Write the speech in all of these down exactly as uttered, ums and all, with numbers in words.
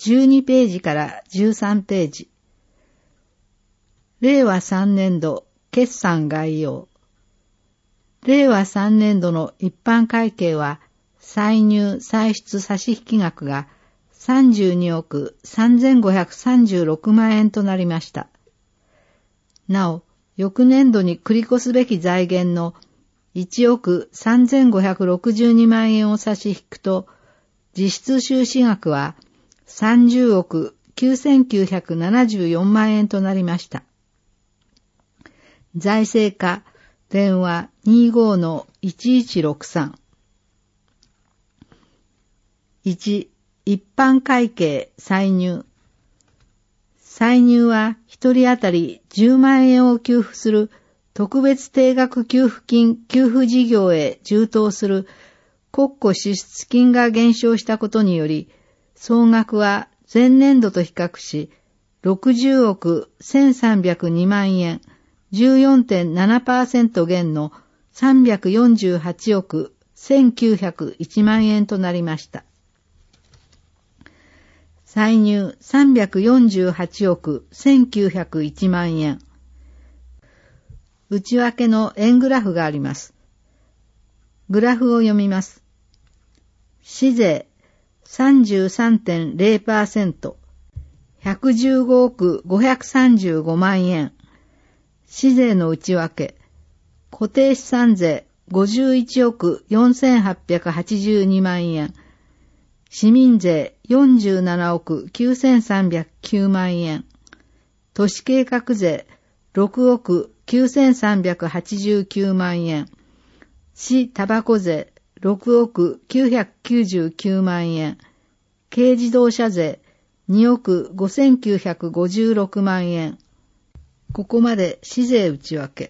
じゅうにページからじゅうさんページ。れいわさんねんど決算概要。れいわさんねんどの一般会計は、歳入歳出差引額がさんじゅうにおくさんぜんごひゃくさんじゅうろくまんえんとなりました。なお、翌年度に繰り越すべき財源のいちおくさんぜんごひゃくろくじゅうにまんえんを差し引くと、実質収支額はさんじゅうおくきゅうせんきゅうひゃくななじゅうよんまんえんとなりました。財政課、電話 にじゅうごのいちいちろくさん。いち、一般会計歳入。歳入は一人当たりじゅうまんえんを給付する特別定額給付金給付事業へ充当する国庫支出金が減少したことにより、総額は前年度と比較し、ろくじゅうおくせんさんびゃくにまんえん、じゅうよんてんななパーセント 減のさんびゃくよんじゅうはちおくせんきゅうひゃくいちまんえんとなりました。歳入さんびゃくよんじゅうはちおくせんきゅうひゃくいちまんえん。内訳の円グラフがあります。グラフを読みます。市税 さんじゅうさんてんれいパーセント、ひゃくじゅうごおくごひゃくさんじゅうごまんえん。市税の内訳、固定資産税ごじゅういちおくよんせんはっぴゃくはちじゅうにまんえん。市民税よんじゅうななおくきゅうせんさんびゃくきゅうまんえん。都市計画税ろくおくきゅうせんさんびゃくはちじゅうきゅうまんえん。市タバコ税ろくおくきゅうひゃくきゅうじゅうきゅうまんえん。軽自動車税におくごせんきゅうひゃくごじゅうろくまんえん。ここまで市税内訳。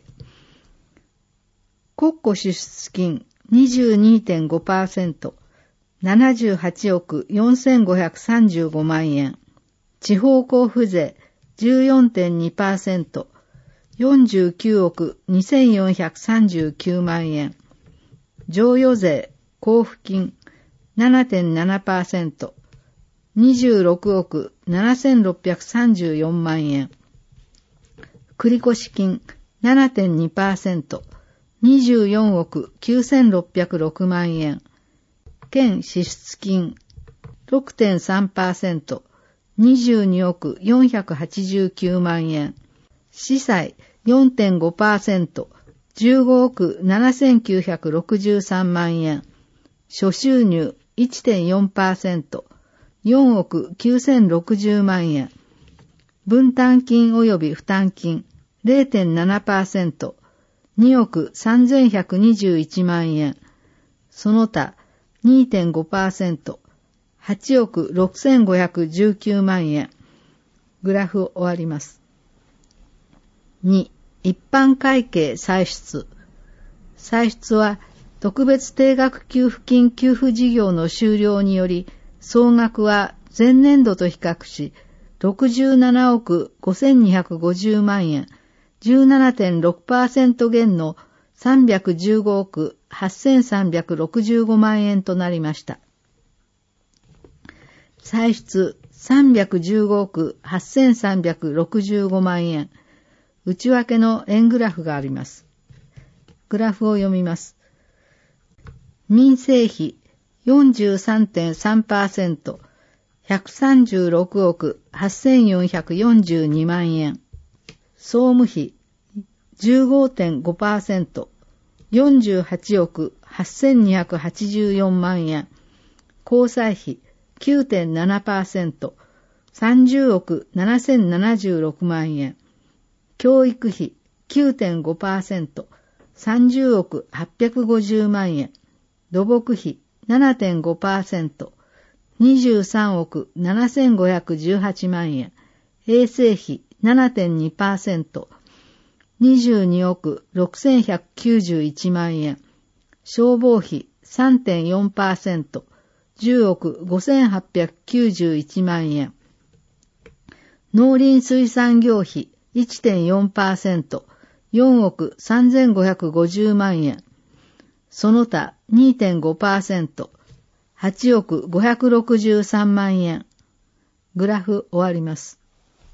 国庫支出金 にじゅうにてんごパーセント、ななじゅうはちおくよんせんごひゃくさんじゅうごまんえん。地方交付税 じゅうよんてんにパーセント、よんじゅうきゅうおくにせんよんひゃくさんじゅうきゅうまんえん。譲与税交付金 ななてんななパーセント、にじゅうろくおくななせんろっぴゃくさんじゅうよんまんえん。繰越金 ななてんにパーセント、にじゅうよんおくきゅうせんろっぴゃくろくまんえん。県支出金 ろくてんさんパーセント、にじゅうにおくよんひゃくはちじゅうきゅうまんえん。司債 よんてんごパーセント、じゅうごおくななせんきゅうひゃくろくじゅうさんまんえん。諸収入 いってんよんパーセント、よんおくきゅうせんろくじゅうまんえん。分担金及び負担金 れいてんななパーセント、におくさんぜんひゃくにじゅういちまんえん。その他 にてんごパーセント、はちおくろくせんごひゃくじゅうきゅうまんえん。グラフ終わります。に、一般会計歳出。歳出は特別定額給付金給付事業の終了により、総額は前年度と比較し、ろくじゅうななおくごせんにひゃくごじゅうまんえん、じゅうななてんろくパーセント 減のさんびゃくじゅうごおくはっせんさんびゃくろくじゅうごまんえんとなりました。歳出さんびゃくじゅうごおくはっせんさんびゃくろくじゅうごまんえん。内訳の円グラフがあります。グラフを読みます。民生費 よんじゅうさんてんさんパーセント、ひゃくさんじゅうろくおくはっせんよんひゃくよんじゅうにまんえん。総務費 じゅうごてんごパーセント、よんじゅうはちおくはっせんにひゃくはちじゅうよんまんえん。交際費 きゅうてんななパーセント、さんじゅうおくななせんななじゅうろくまんえん。教育費 きゅうてんごパーセント、さんじゅうおくはっぴゃくごじゅうまんえん。土木費 ななてんごパーセント、にじゅうさんおくななせんごひゃくじゅうはちまんえん。衛生費 ななてんにパーセント、にじゅうにおくろくせんひゃくきゅうじゅういちまんえん。消防費 さんてんよんパーセント、じゅうおくごせんはっぴゃくきゅうじゅういちまんえん。農林水産業費 いってんよんパーセント、よんおくさんぜんごひゃくごじゅうまんえん。その他 にてんごパーセント、はちおくごひゃくろくじゅうさんまんえん。 グラフ終わります。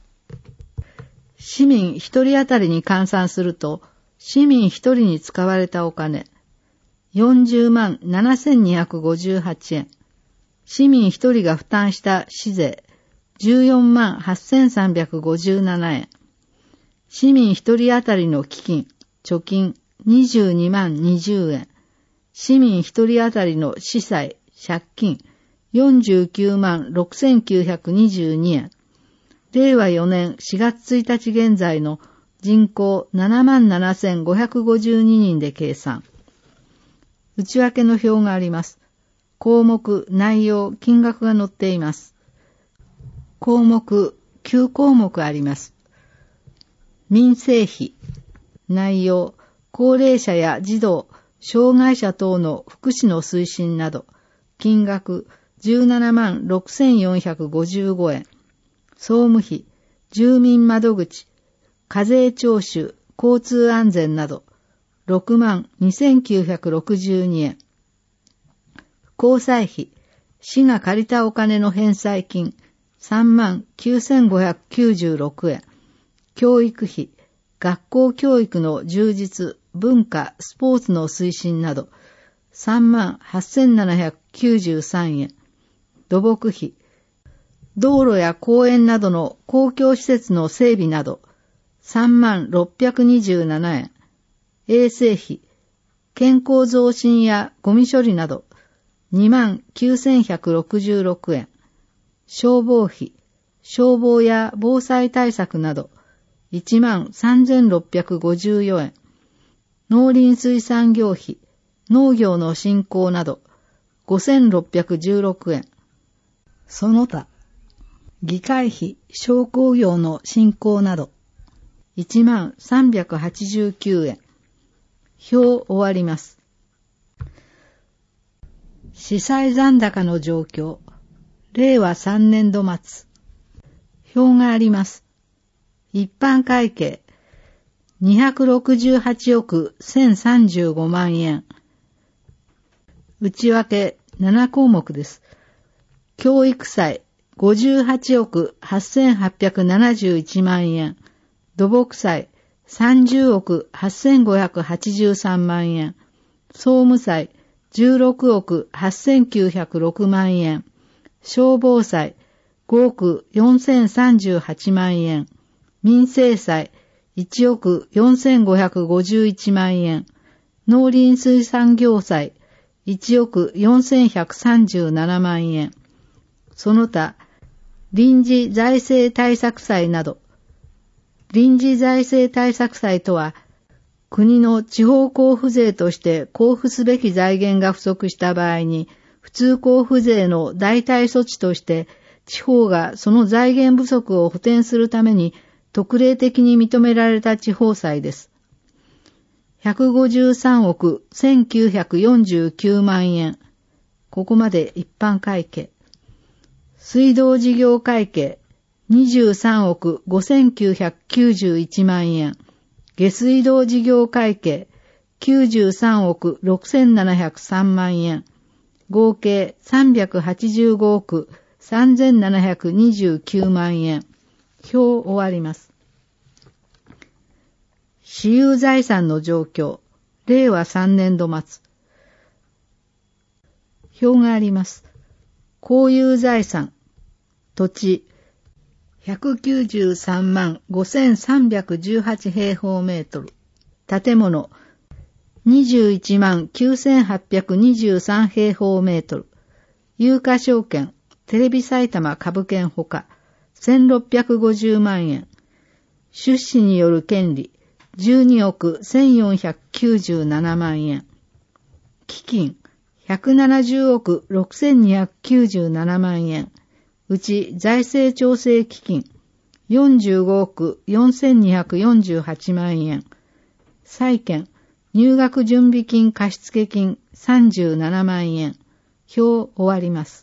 市民一人当たりに換算すると、市民一人に使われたお金、よんじゅうまんななせんにひゃくごじゅうはちえん。市民一人が負担した市税、じゅうよんまんはっせんさんびゃくごじゅうななえん。市民一人当たりの基金、貯金、にじゅうにまんにじゅうえん。市民一人当たりの資債、借金、よんじゅうきゅうまんろくせんきゅうひゃくにじゅうにえん。れいわよねんしがつついたち現在の人口ななまんななせんごひゃくごじゅうににんで計算。内訳の表があります。項目、内容、金額が載っています。項目、きゅうこうもくあります。民生費、内容、高齢者や児童、障害者等の福祉の推進など、金額じゅうななまんろくせんよんひゃくごじゅうごえん。総務費、住民窓口、課税徴収、交通安全など、ろくまんにせんきゅうひゃくろくじゅうにえん。交際費、市が借りたお金の返済金、さんまんきゅうせんごひゃくきゅうじゅうろくえん。教育費、学校教育の充実、文化、スポーツの推進など、さんまんはっせんななひゃくきゅうじゅうさんえん。土木費、道路や公園などの公共施設の整備など、さんまんろっぴゃくにじゅうななえん。衛生費、健康増進やゴミ処理など、にまんきゅうせんひゃくろくじゅうろくえん。消防費、消防や防災対策など、いちまんさんぜんろっぴゃくごじゅうよえん。農林水産業費、農業の振興など、ごせんろっぴゃくじゅうろくえん。その他、議会費、商工業の振興など、いちまんさんびゃくはちじゅうきゅうえん。表終わります。司債残高の状況、れいわさんねんど末。表があります。一般会計、にひゃくろくじゅうはちおくせんさんじゅうごまんえん。内訳ななこうもくです。教育債、ごじゅうはちおくはっせんはっぴゃくななじゅういちまんえん。土木債、さんじゅうおくはっせんごひゃくはちじゅうさんまんえん。総務債、じゅうろくおくはっせんきゅうひゃくろくまんえん。消防債、ごおくよんせんさんじゅうはちまんえん。民生債、いちおくよんせんごひゃくごじゅういちまんえん。農林水産業債、いちおくよんせんひゃくさんじゅうななまんえん。その他、臨時財政対策債など、臨時財政対策債とは、国の地方交付税として交付すべき財源が不足した場合に、普通交付税の代替措置として、地方がその財源不足を補填するために、特例的に認められた地方債です。ひゃくごじゅうさんおくせんきゅうひゃくよんじゅうきゅうまんえん。ここまで一般会計。水道事業会計、にじゅうさんおくごせんきゅうひゃくきゅうじゅういちまんえん。下水道事業会計、きゅうじゅうさんおくろくせんななひゃくさんまんえん。合計さんびゃくはちじゅうごおくさんぜんななひゃくにじゅうきゅうまんえん。表終わります。私有財産の状況、れいわさんねんど末。表があります。公有財産、土地、ひゃくきゅうじゅうさんまんごせんさんびゃくじゅうはちへいほうメートル。建物、にじゅういちまんきゅうせんはっぴゃくにじゅうさんへいほうメートル。有価証券、テレビ埼玉株券ほか、せんろっぴゃくごじゅうまんえん。出資による権利、じゅうにおくせんよんひゃくきゅうじゅうななまんえん。基金、ひゃくななじゅうおくろくせんにひゃくきゅうじゅうななまんえん。うち財政調整基金、よんじゅうごおくよんせんにひゃくよんじゅうはちまんえん。債券、入学準備金貸付金さんじゅうななまんえん。表終わります。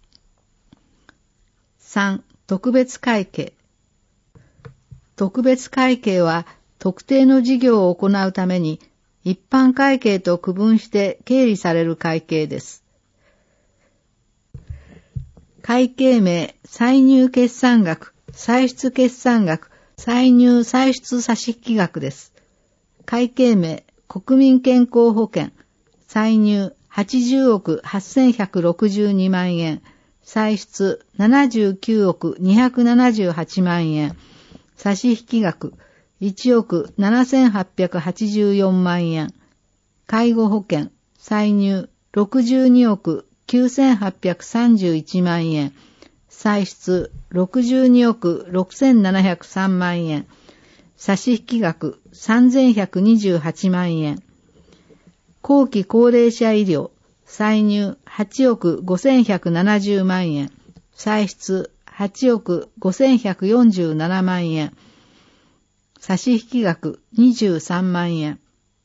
さん. 特別会計。特別会計は特定の事業を行うために一般会計と区分して経理される会計です。 会計名、歳入決算額、歳出決算額、歳入歳出差引額です。会計名、国民健康保険、歳入はちじゅうおくはっせんひゃくろくじゅうにまんえん、歳出ななじゅうきゅうおくにひゃくななじゅうはちまんえん、差引額いちおくななせんはっぴゃくはちじゅうよんまんえん、介護保険、歳入ろくじゅうにおくきゅうせんはっぴゃくさんじゅういちまんえん、歳出ろくじゅうにおくろくせんななひゃくさんまんえん、差引額さんぜんひゃくにじゅうはちまんえん、後期高齢者医療、歳入はちおくごせんひゃくななじゅうまんえん、歳出はちおくごせんひゃくよんじゅうななまんえん、差引額にじゅうさんまんえん。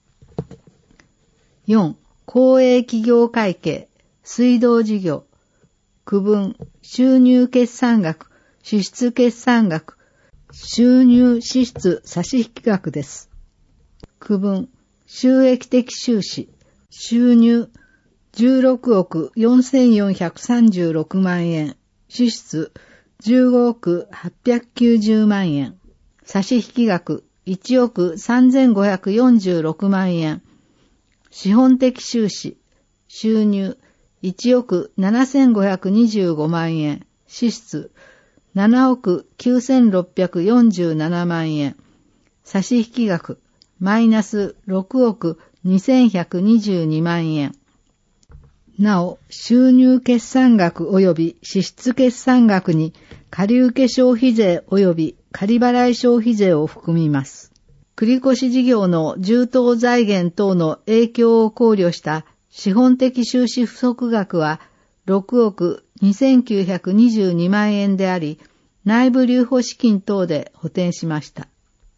よん. 公営企業会計、水道事業、区分、収入決算額、支出決算額、収入支出差引額です。区分、収益的収支、収入じゅうろくおくよんせんよんひゃくさんじゅうろくまんえん、支出じゅうごおくはっぴゃくきゅうじゅうまんえん、差引額いちおくさんぜんごひゃくよんじゅうろくまんえん、資本的収支、収入いちおくななせんごひゃくにじゅうごまんえん、支出ななおくきゅうせんろっぴゃくよんじゅうななまんえん、差引額マイナスろくおくにせんひゃくにじゅうにまんえん。なお、収入決算額及び支出決算額に借受消費税及び借払消費税を含みます。繰越事業の充当財源等の影響を考慮した資本的収支不足額はろくおくにせんきゅうひゃくにじゅうにまんえんであり、内部留保資金等で補填しました。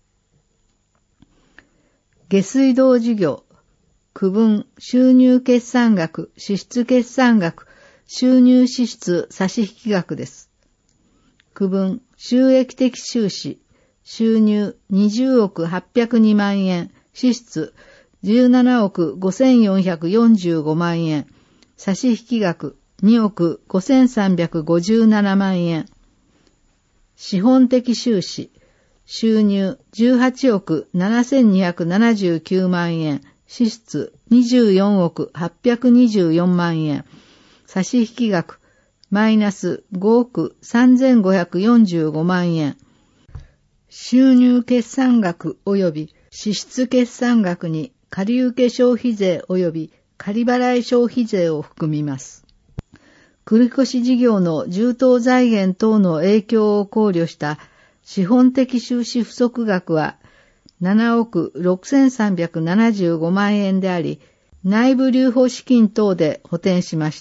下水道事業、区分、収入決算額、支出決算額、収入支出差引額です。区分、収益的収支、収入にじゅうおくはっぴゃくにまんえん、支出じゅうななおくごせんよんひゃくよんじゅうごまんえん、差引額におくごせんさんびゃくごじゅうななまんえん、資本的収支、収入じゅうはちおくななせんにひゃくななじゅうきゅうまんえん、支出にじゅうよんおくはっぴゃくにじゅうよんまんえん、差引額マイナスごおくさんぜんごひゃくよんじゅうごまんえん、収入決算額及び支出決算額に借受消費税及び借払消費税を含みます。繰越事業の充当財源等の影響を考慮した資本的収支不足額はななおくろくせんさんびゃくななじゅうごまんえんであり、内部留保資金等で補填しました。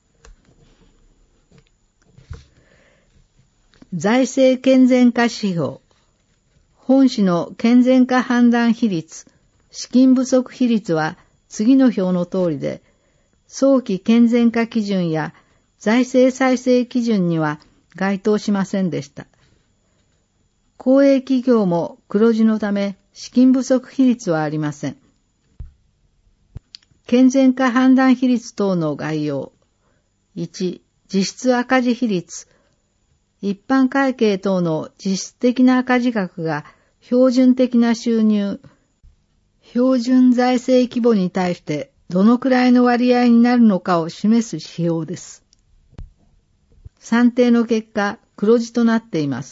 財政健全化指標、本市の健全化判断比率、資金不足比率は次の表の通りで、早期健全化基準や財政再生基準には該当しませんでした。公営企業も黒字のため資金不足比率はありません。健全化判断比率等の概要。いち、実質赤字比率。一般会計等の実質的な赤字額が標準的な収入、標準財政規模に対してどのくらいの割合になるのかを示す指標です。算定の結果、黒字となっています。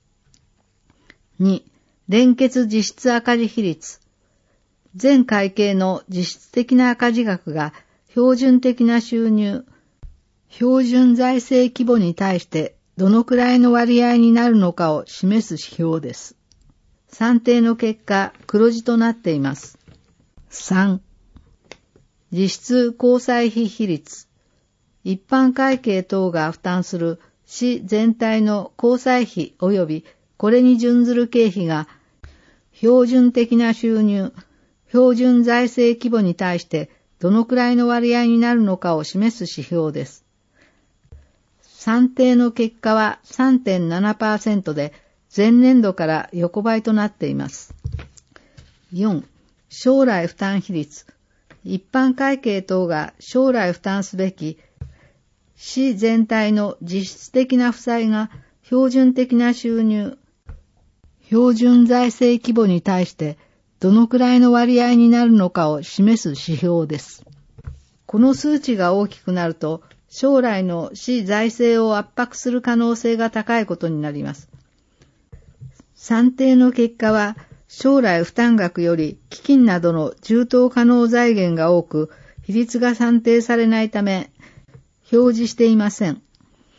に、連結実質赤字比率。全会計の実質的な赤字額が標準的な収入、標準財政規模に対してどのくらいの割合になるのかを示す指標です。算定の結果、黒字となっています。さん、実質交際費比率。一般会計等が負担する市全体の交際費及びこれに準ずる経費が標準的な収入、標準財政規模に対してどのくらいの割合になるのかを示す指標です。算定の結果は さんてんななパーセント で前年度から横ばいとなっています。よん、将来負担比率。一般会計等が将来負担すべき市全体の実質的な負債が標準的な収入、標準財政規模に対してどのくらいの割合になるのかを示す指標です。この数値が大きくなると、将来の市財政を圧迫する可能性が高いことになります。算定の結果は、将来負担額より基金などの充当可能財源が多く、比率が算定されないため、表示していません。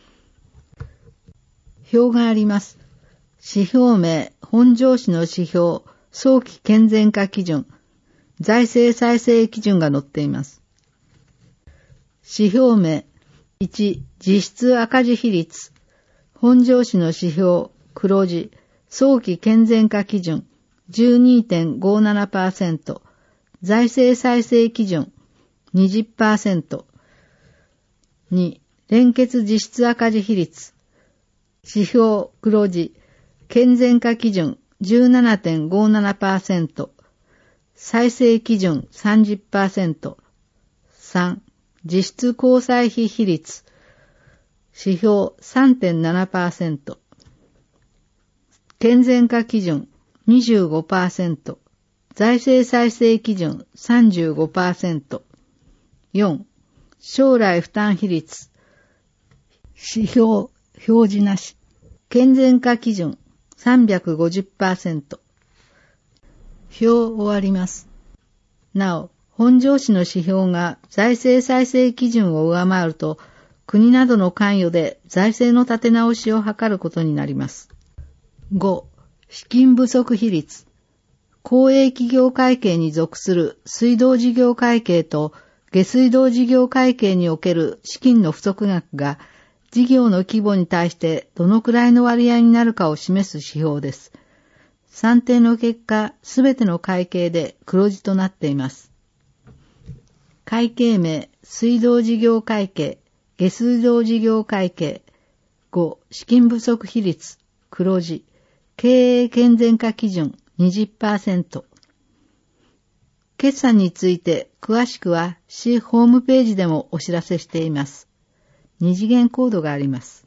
表があります。指標名、本庄市の指標、早期健全化基準、財政再生基準が載っています。指標名、いち、実質赤字比率、本庄市の指標、黒字、早期健全化基準、じゅうにてんごななパーセント、財政再生基準、にじゅっパーセント。に、連結実質赤字比率、指標黒字、健全化基準 じゅうななてんごななパーセント、再生基準 さんじゅっパーセント。さん、実質交際費比率、指標 さんてんななパーセント、健全化基準 にじゅうごパーセント、財政再生基準 さんじゅうごパーセント。よん、将来負担比率、指標表示なし、健全化基準 さんびゃくごじゅっパーセント。表終わります。なお、本庄市の指標が財政再生基準を上回ると、国などの関与で財政の立て直しを図ることになります。ご、資金不足比率。公営企業会計に属する水道事業会計と下水道事業会計における資金の不足額が事業の規模に対してどのくらいの割合になるかを示す指標です。算定の結果、すべての会計で黒字となっています。会計名、水道事業会計、下水道事業会計。ご、資金不足比率、黒字、経営健全化基準 にじゅっパーセント。決算について詳しくは市ホームページでもお知らせしています。二次元コードがあります。